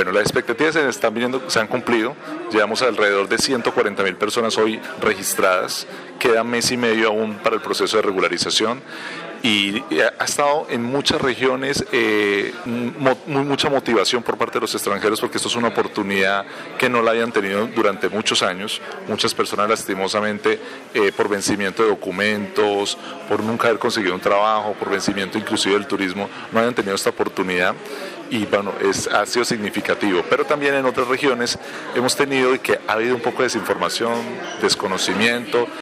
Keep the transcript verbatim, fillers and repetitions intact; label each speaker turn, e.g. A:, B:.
A: Bueno, las expectativas se están viniendo, se han cumplido. Llevamos alrededor de ciento cuarenta mil personas hoy registradas. Queda mes y medio aún para el proceso de regularización. Y ha estado en muchas regiones eh, mo, muy, mucha motivación por parte de los extranjeros, porque esto es una oportunidad que no la habían tenido durante muchos años. Muchas personas lastimosamente eh, por vencimiento de documentos, por nunca haber conseguido un trabajo, por vencimiento inclusive del turismo, no habían tenido esta oportunidad. Y bueno, es, ha sido significativo, pero también en otras regiones hemos tenido que ha habido un poco de desinformación, desconocimiento.